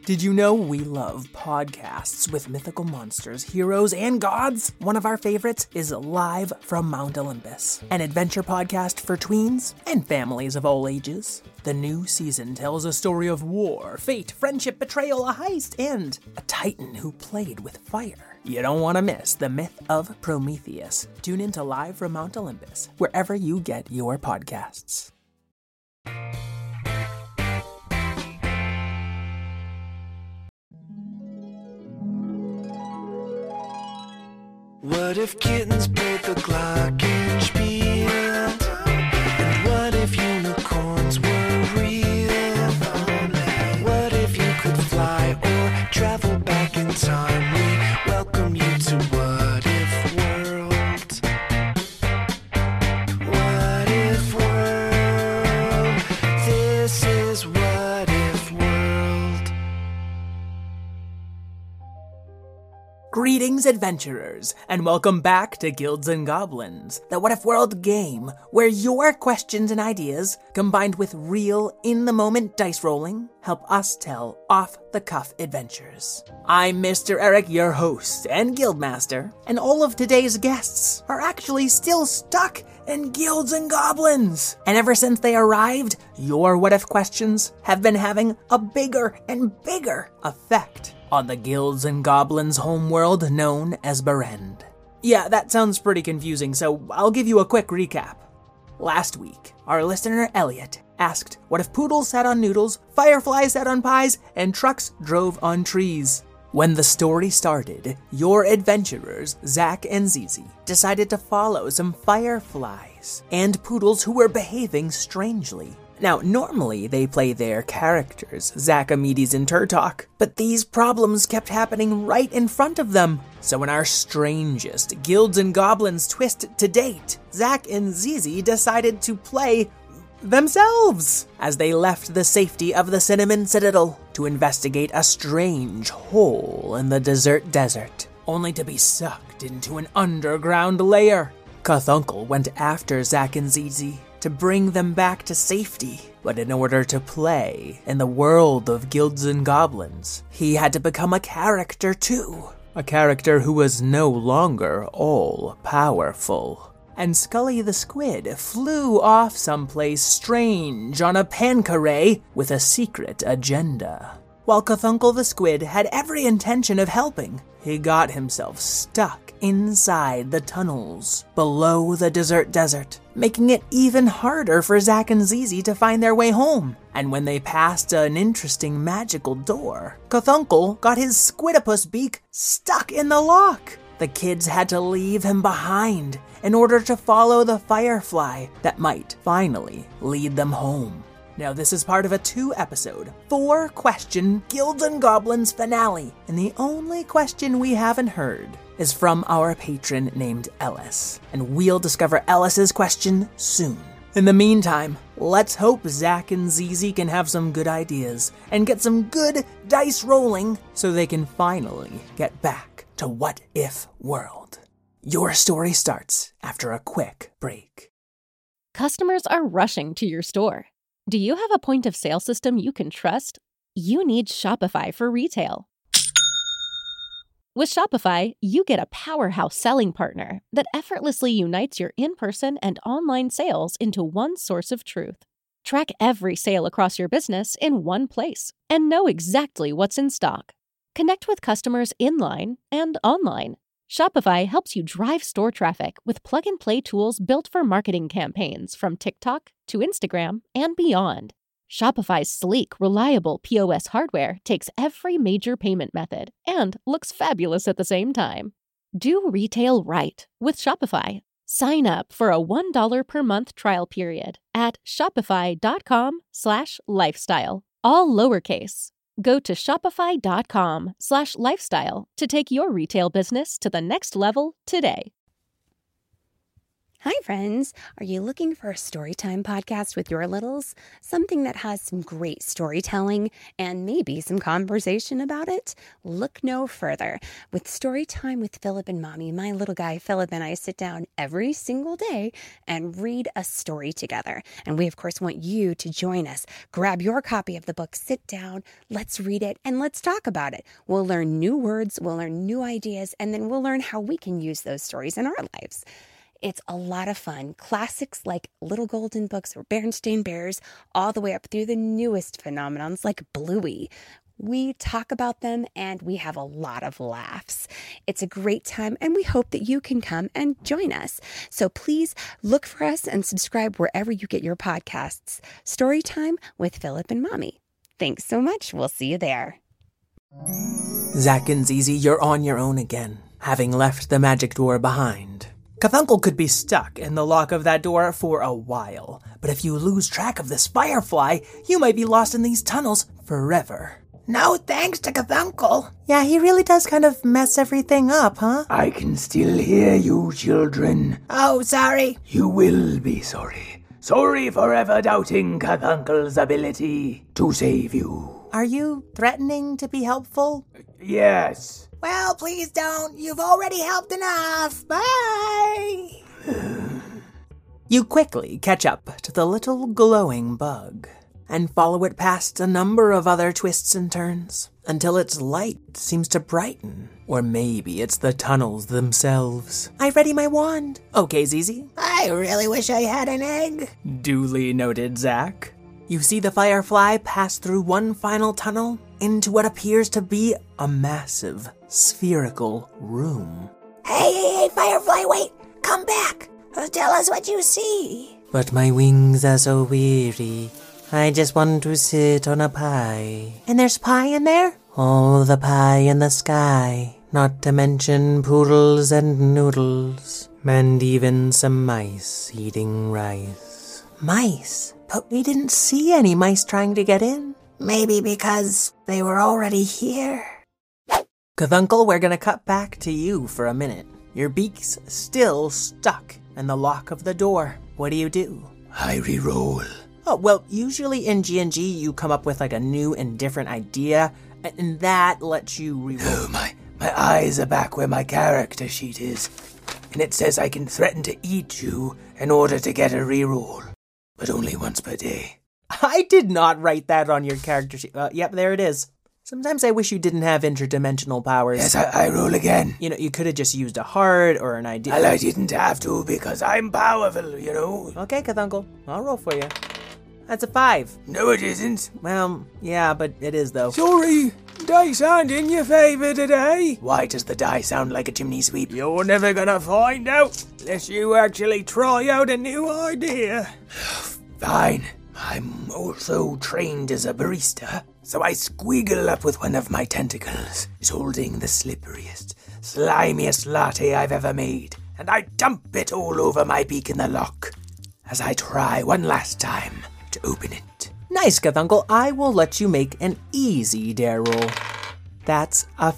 Did you know we love podcasts with mythical monsters, heroes, and gods? One of our favorites is Live from Mount Olympus, an adventure podcast for tweens and families of all ages. The new season tells a story of war, fate, friendship, betrayal, a heist, and a titan who played with fire. You don't want to miss the myth of Prometheus. Tune into Live from Mount Olympus, wherever you get your podcasts. What if kittens played the glockenspiel? And what if unicorns were real? What if you could fly or travel back in time? We welcome you to What If World. What If World? This is What If World. Greetings, adventurers, and welcome back to Guilds and Goblins, the What If World game, where your questions and ideas, combined with real, in-the-moment dice rolling, help us tell off-the-cuff adventures. I'm Mr. Eric, your host and Guildmaster, and all of today's guests are actually still stuck in Guilds and Goblins. And ever since they arrived, your What If questions have been having a bigger and bigger effect on the Guilds and Goblins homeworld known as Berend. Yeah, that sounds pretty confusing, so I'll give you a quick recap. Last week, our listener Elliot asked, what if poodles sat on noodles, fireflies sat on pies, and trucks drove on trees? When the story started, your adventurers, Zach and Zizi, decided to follow some fireflies and poodles who were behaving strangely. Now, normally they play their characters, Zachamedes and Turtok, but these problems kept happening right in front of them. So in our strangest Guilds and Goblins twist to date, Zach and Zizi decided to play themselves as they left the safety of the Cinnamon Citadel to investigate a strange hole in the desert, only to be sucked into an underground lair. Cthulhu went after Zach and Zizi to bring them back to safety, but in order to play in the world of Guilds and Goblins, he had to become a character too. A character who was no longer all-powerful. And Scully the Squid flew off someplace strange on a Pancaray with a secret agenda. While Cthulhu the Squid had every intention of helping, he got himself stuck inside the tunnels below the desert, making it even harder for Zach and Zizi to find their way home. And when they passed an interesting magical door, Cthulhu got his squidopus beak stuck in the lock. The kids had to leave him behind in order to follow the firefly that might finally lead them home. Now, this is part of a 2-episode, 4-question Guilds and Goblins finale, and the only question we haven't heard is from our patron named Ellis, and we'll discover Ellis's question soon. In the meantime, let's hope Zach and Zizi can have some good ideas and get some good dice rolling so they can finally get back to What If World. Your story starts after a quick break. Customers are rushing to your store. Do you have a point-of-sale system you can trust? You need Shopify for retail. With Shopify, you get a powerhouse selling partner that effortlessly unites your in-person and online sales into one source of truth. Track every sale across your business in one place and know exactly what's in stock. Connect with customers in-line and online. Shopify helps you drive store traffic with plug-and-play tools built for marketing campaigns from TikTok to Instagram and beyond. Shopify's sleek, reliable POS hardware takes every major payment method and looks fabulous at the same time. Do retail right with Shopify. Sign up for a $1 per month trial period at shopify.com/lifestyle, all lowercase. Go to shopify.com/lifestyle to take your retail business to the next level today. Hi, friends. Are you looking for a storytime podcast with your littles? Something that has some great storytelling and maybe some conversation about it? Look no further. With Storytime with Philip and Mommy, my little guy Philip and I sit down every single day and read a story together. And we, of course, want you to join us. Grab your copy of the book, sit down, let's read it, and let's talk about it. We'll learn new words, we'll learn new ideas, and then we'll learn how we can use those stories in our lives. It's a lot of fun. Classics like Little Golden Books or Berenstain Bears, all the way up through the newest phenomenons like Bluey. We talk about them and we have a lot of laughs. It's a great time and we hope that you can come and join us. So please look for us and subscribe wherever you get your podcasts. Storytime with Philip and Mommy. Thanks so much. We'll see you there. Zack and Zizi, you're on your own again, having left the magic door behind. Cavuncle could be stuck in the lock of that door for a while, but if you lose track of this firefly, you might be lost in these tunnels forever. No thanks to Cavuncle. Yeah, he really does kind of mess everything up, huh? I can still hear you, children. Oh, sorry. You will be sorry. Sorry for ever doubting Cavuncle's ability to save you. Are you threatening to be helpful? Yes. Well, please don't. You've already helped enough. Bye. You quickly catch up to the little glowing bug and follow it past a number of other twists and turns until its light seems to brighten. Or maybe it's the tunnels themselves. I ready my wand. Okay, Zizi. I really wish I had an egg. Duly noted, Zack. You see the firefly pass through one final tunnel into what appears to be a massive, spherical room. Hey, Firefly, wait. Come back. Tell us what you see. But my wings are so weary. I just want to sit on a pie. And there's pie in there? All the pie in the sky. Not to mention poodles and noodles. And even some mice eating rice. Mice? But we didn't see any mice trying to get in. Maybe because they were already here. Cavuncle, we're gonna cut back to you for a minute. Your beak's still stuck in the lock of the door. What do? I re-roll. Oh, well, usually in G&G you come up with like a new and different idea, and that lets you re-roll. Oh, my eyes are back where my character sheet is. And it says I can threaten to eat you in order to get a re-roll. But only once per day. I did not write that on your character sheet. Yep, there it is. Sometimes I wish you didn't have interdimensional powers. Yes, I roll again. You know, you could have just used a heart or an idea. Well, I didn't have to because I'm powerful, you know. Okay, Cavuncle, I'll roll for you. That's a 5. No, it isn't. Well, yeah, but it is, though. Sorry, dice aren't in your favor today. Why does the die sound like a chimney sweep? You're never gonna find out unless you actually try out a new idea. Fine. I'm also trained as a barista, so I squiggle up with one of my tentacles, holding the slipperiest, slimiest latte I've ever made, and I dump it all over my beak in the lock as I try one last time to open it. Nice, Cavuncle. I will let you make an easy dare roll. That's a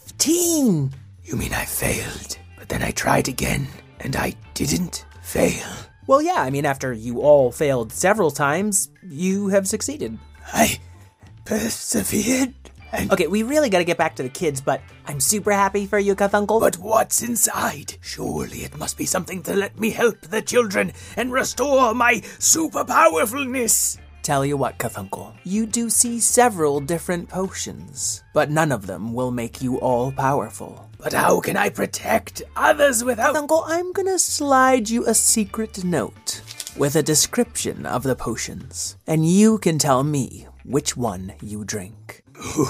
15. You mean I failed, but then I tried again, and I didn't fail? Well, yeah, I mean, after you all failed several times, you have succeeded. I persevered. Okay, we really gotta get back to the kids, but I'm super happy for you, Cavuncle. But what's inside? Surely it must be something to let me help the children and restore my super powerfulness. Tell you what, Cavuncle, you do see several different potions, but none of them will make you all powerful. But how can I protect others without... Cavuncle, I'm gonna slide you a secret note with a description of the potions, and you can tell me which one you drink.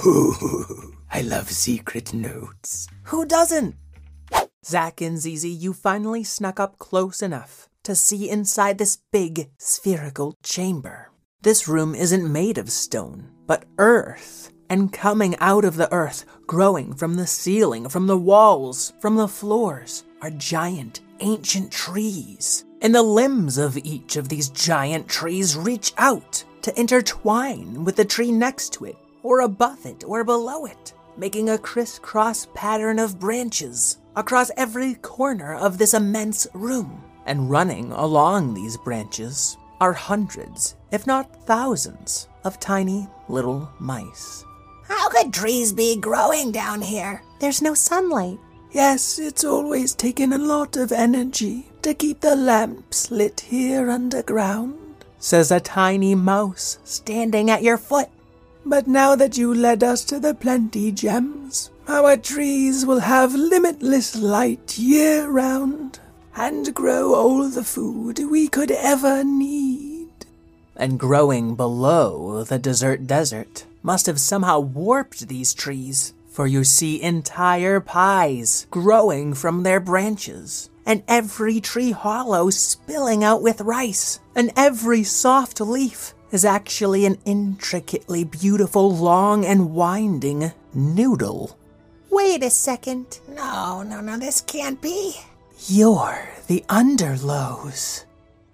Ooh, I love secret notes. Who doesn't? Zack and Zizi, you finally snuck up close enough to see inside this big spherical chamber. This room isn't made of stone, but earth. And coming out of the earth, growing from the ceiling, from the walls, from the floors, are giant, ancient trees. And the limbs of each of these giant trees reach out to intertwine with the tree next to it, or above it, or below it, making a crisscross pattern of branches across every corner of this immense room. And running along these branches are hundreds, if not thousands, of tiny little mice. How could trees be growing down here? There's no sunlight. Yes, it's always taken a lot of energy to keep the lamps lit here underground, says a tiny mouse standing at your foot. But now that you led us to the plenty gems, our trees will have limitless light year-round and grow all the food we could ever need. And growing below the desert must have somehow warped these trees, for you see entire pies growing from their branches, and every tree hollow spilling out with rice, and every soft leaf is actually an intricately beautiful, long and winding noodle. Wait a second. No, this can't be. You're the Underlows.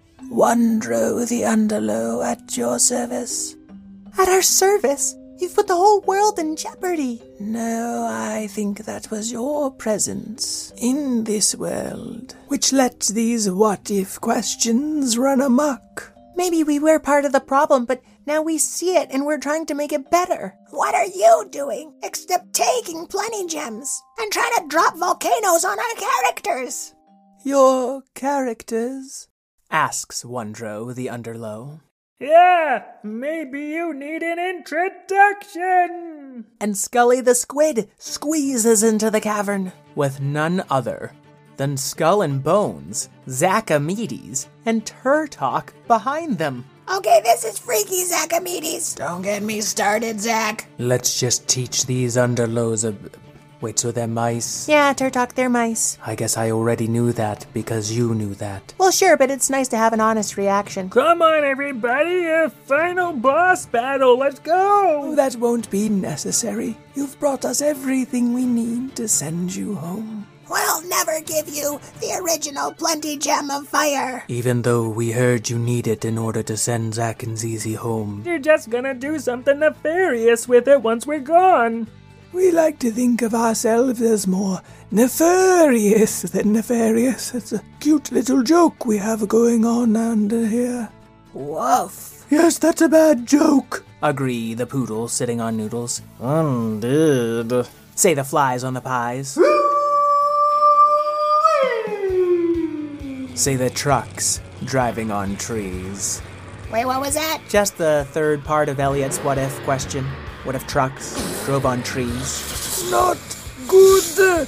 Wondro the Underlow at your service. At our service? You've put the whole world in jeopardy. No, I think that was your presence in this world which let these what-if questions run amok. Maybe we were part of the problem, but now we see it and we're trying to make it better. What are you doing except taking plenty gems and trying to drop volcanoes on our characters? Your characters? Asks Wondro the Underlow. Yeah, maybe you need an introduction. And Scully the Squid squeezes into the cavern with none other than Skull and Bones, Zachamedes, and Turtok behind them. Okay, this is freaky, Zachamedes. Don't get me started, Zach. Let's just teach these Underlows a... Wait, so they're mice? Yeah, Turtok, they're mice. I guess I already knew that because you knew that. Well, sure, but it's nice to have an honest reaction. Come on, everybody, a final boss battle, let's go! Oh, that won't be necessary. You've brought us everything we need to send you home. We'll never give you the original Plenty Gem of Fire. Even though we heard you need it in order to send Zach and Zizi home. You're just gonna do something nefarious with it once we're gone. We like to think of ourselves as more nefarious than nefarious. It's a cute little joke we have going on under here. Woof. Yes, that's a bad joke. Agree the poodle sitting on noodles. Indeed. Say the flies on the pies. Say the trucks driving on trees. Wait, what was that? Just the third part of Elliot's what if question. What if trucks drove on trees? Not good.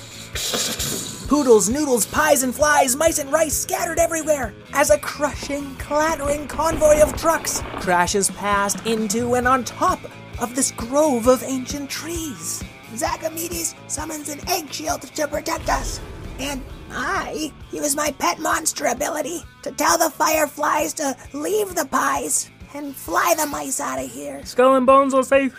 Poodles, noodles, pies and flies, mice and rice scattered everywhere as a crushing, clattering convoy of trucks crashes past, into, and on top of this grove of ancient trees. Zachamedes summons an egg shield to protect us. And I use my pet monster ability to tell the fireflies to leave the pies and fly the mice out of here. Skull and Bones will say,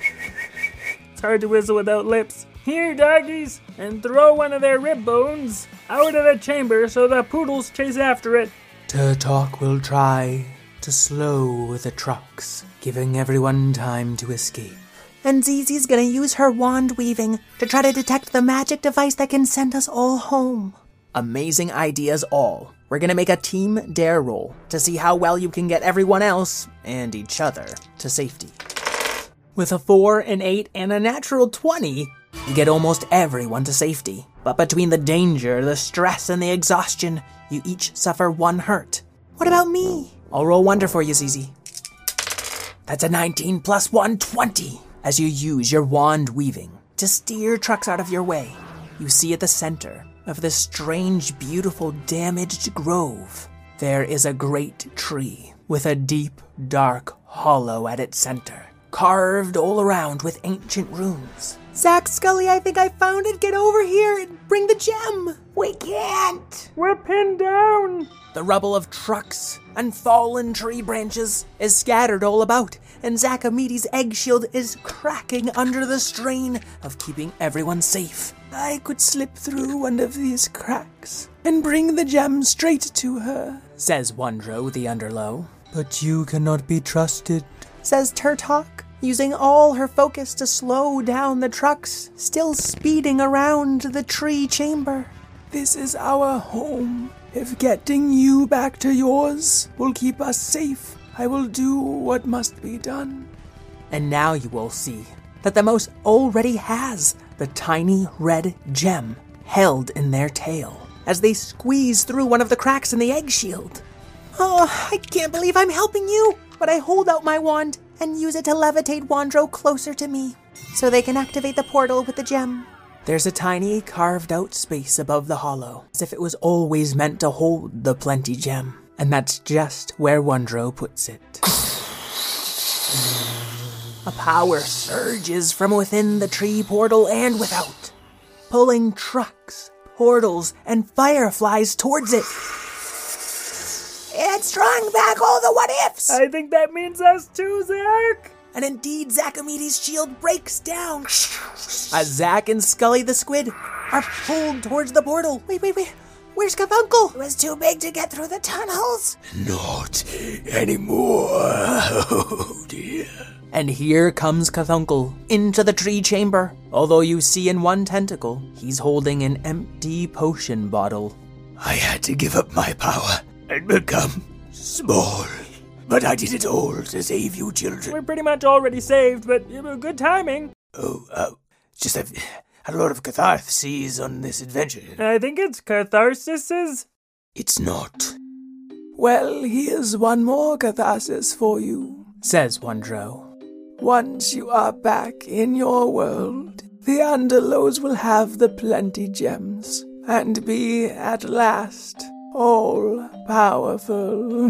it's hard to whistle without lips. Here, doggies, and throw one of their rib bones out of the chamber so the poodles chase after it. Turtok will try to slow the trucks, giving everyone time to escape. And Zizi's gonna use her wand weaving to try to detect the magic device that can send us all home. Amazing ideas all. We're gonna make a team dare roll to see how well you can get everyone else, and each other, to safety. With a 4, an 8, and a natural 20, you get almost everyone to safety. But between the danger, the stress, and the exhaustion, you each suffer 1 hurt. What about me? I'll roll wonder for you, Zizi. That's a 19 plus 1, 20. As you use your wand weaving to steer trucks out of your way, you see at the center of this strange, beautiful, damaged grove, there is a great tree with a deep, dark hollow at its center, carved all around with ancient runes. Zach, Scully, I think I found it. Get over here and bring the gem. We can't. We're pinned down. The rubble of trucks and fallen tree branches is scattered all about, and Zachamedes' egg shield is cracking under the strain of keeping everyone safe. I could slip through one of these cracks and bring the gem straight to her, says Wondro the Underlow. But you cannot be trusted, says Turtok, using all her focus to slow down the trucks, still speeding around the tree chamber. This is our home, If getting you back to yours will keep us safe, I will do what must be done. And now you will see that the mouse already has the tiny red gem held in their tail as they squeeze through one of the cracks in the egg shield. Oh, I can't believe I'm helping you, but I hold out my wand and use it to levitate Wandro closer to me so they can activate the portal with the gem. There's a tiny carved-out space above the hollow, as if it was always meant to hold the Plenty Gem. And that's just where Wandro puts it. A power surges from within the tree portal and without, pulling trucks, portals, and fireflies towards it. It strung back all the what-ifs! I think that means us too, Zach! And indeed, Zachamedes' shield breaks down as Zack and Scully the Squid are pulled towards the portal. Wait. Where's Cthulhu? It was too big to get through the tunnels. Not anymore. Oh, dear. And here comes Cthulhu into the tree chamber. Although you see in one tentacle, he's holding an empty potion bottle. I had to give up my power and become small. But I did it all to save you children. We're pretty much already saved, but good timing. Just I've had a lot of catharses on this adventure. I think it's catharsis. It's not. Well, here's one more catharsis for you, says Wandro. Once you are back in your world, the Underlows will have the Plenty Gems and be at last all-powerful.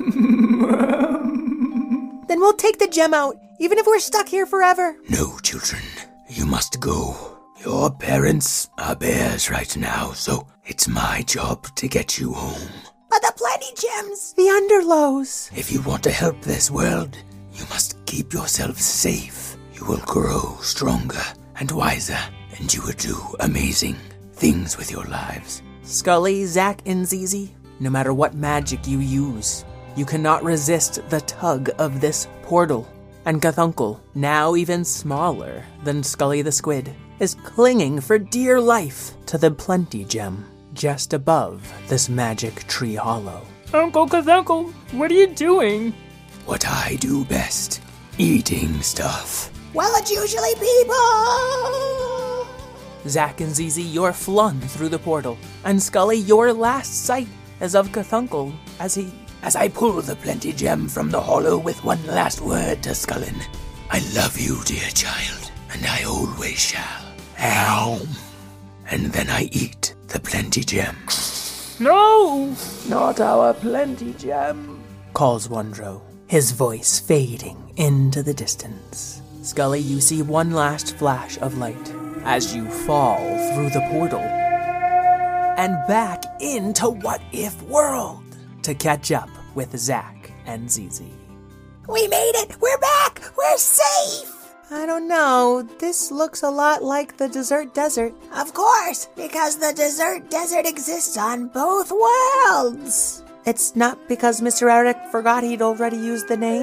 Then we'll take the gem out, even if we're stuck here forever. No, children. You must go. Your parents are bears right now, so it's my job to get you home. But the Plenty Gems! The Underlows! If you want to help this world, you must keep yourself safe. You will grow stronger and wiser, and you will do amazing things with your lives. Scully, Zack, and Zizi, no matter what magic you use, you cannot resist the tug of this portal. And Cthulhu, now even smaller than Scully the Squid, is clinging for dear life to the Plenty Gem just above this magic tree hollow. Uncle Cthulhu, what are you doing? What I do best, eating stuff. Well, it's usually people! Zack and Zizi, you're flung through the portal, and Scully, your last sight is of Cthulhu as I pull the Plenty Gem from the hollow with one last word to Scullin. I love you, dear child, and I always shall. Ow. And then I eat the Plenty Gem. No! Not our Plenty Gem, calls Wandro, his voice fading into the distance. Scully, you see one last flash of light as you fall through the portal and back into What If World to catch up with Zack and Zizi. We made it! We're back! We're safe! I don't know. This looks a lot like the Desert Desert. Of course, because the Desert Desert exists on both worlds. It's not because Mr. Eric forgot he'd already used the name?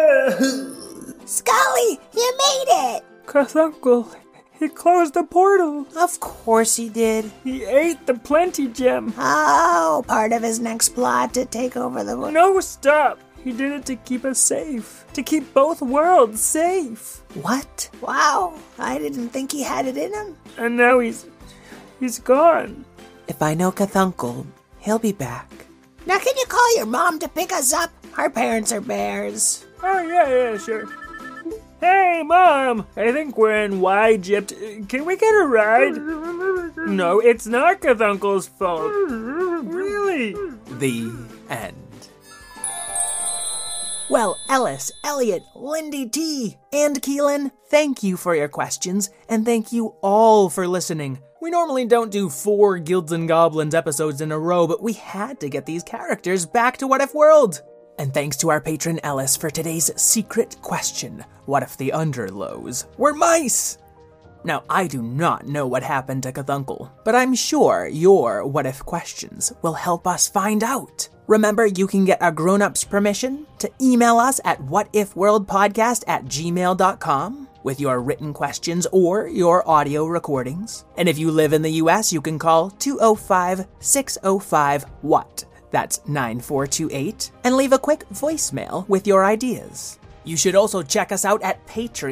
Scully, you made it! Cthulhu, he closed the portal. Of course he did. He ate the Plenty Gem. Oh, part of his next plot to take over the world. No, stop. He did it to keep us safe. To keep both worlds safe. What? Wow, I didn't think he had it in him. And now he's gone. If I know Cthulhu, he'll be back. Now can you call your mom to pick us up? Our parents are bears. Oh, yeah, sure. Hey, Mom! I think we're in Egypt. Can we get a ride? No, it's not Cthulhu's fault. Really? The end. Well, Ellis, Elliot, Lindy T, and Keelan, thank you for your questions, and thank you all for listening. We normally don't do 4 Guilds and Goblins episodes in a row, but we had to get these characters back to What If World. And thanks to our patron Ellis for today's secret question. What if the Underlows were mice? Now, I do not know what happened to Cthulhu, but I'm sure your what if questions will help us find out. Remember, you can get a grown-up's permission to email us at whatifworldpodcast@gmail.com with your written questions or your audio recordings. And if you live in the US, you can call 205-605-WHAT. That's 9428, and leave a quick voicemail with your ideas. You should also check us out at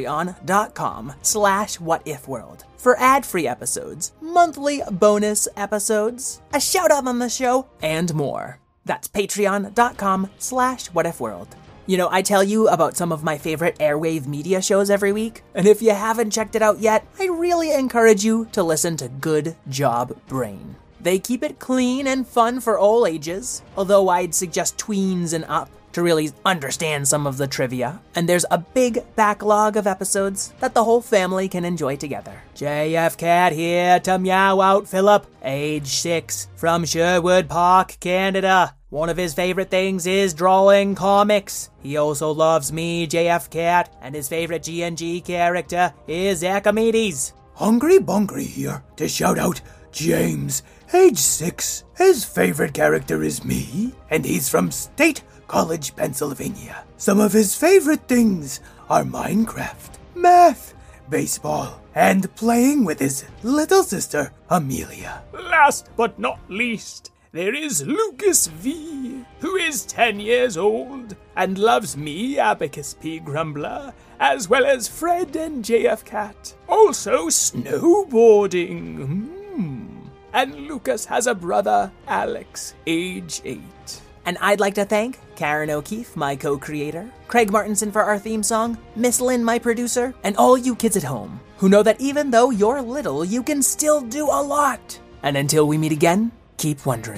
patreon.com/whatifworld for ad-free episodes, monthly bonus episodes, a shout-out on the show, and more. That's patreon.com/whatifworld. You know, I tell you about some of my favorite airwave media shows every week, and if you haven't checked it out yet, I really encourage you to listen to Good Job Brain. They keep it clean and fun for all ages, although I'd suggest tweens and up to really understand some of the trivia. And there's a big backlog of episodes that the whole family can enjoy together. JF Cat here to meow out Philip, age 6, from Sherwood Park, Canada. One of his favorite things is drawing comics. He also loves me, JF Cat, and his favorite GNG character is Archimedes. Hungry Bungry here to shout out James, age 6. His favorite character is me, and he's from State College, Pennsylvania. Some of his favorite things are Minecraft, math, baseball, and playing with his little sister, Amelia. Last but not least, there is Lucas V, who is 10 years old and loves me, Abacus P. Grumbler, as well as Fred and JF Cat. Also snowboarding. And Lucas has a brother, Alex, age 8. And I'd like to thank Karen O'Keefe, my co-creator, Craig Martinson for our theme song, Miss Lynn, my producer, and all you kids at home who know that even though you're little, you can still do a lot. And until we meet again, keep wondering.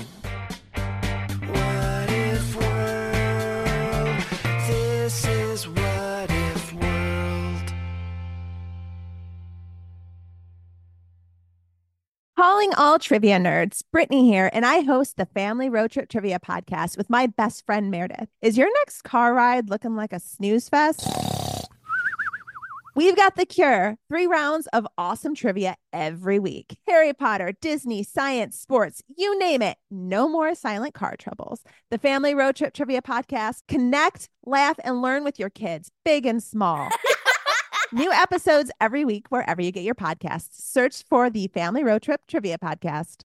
What if world? This is What If World. Calling all trivia nerds, Brittany here, and I host the Family Road Trip Trivia Podcast with my best friend Meredith. Is your next car ride looking like a snooze fest? We've got the cure. 3 rounds of awesome trivia every week. Harry Potter, Disney, science, sports, you name it. No more silent car troubles. The Family Road Trip Trivia Podcast. Connect, laugh, and learn with your kids, big and small. New episodes every week wherever you get your podcasts. Search for the Family Road Trip Trivia Podcast.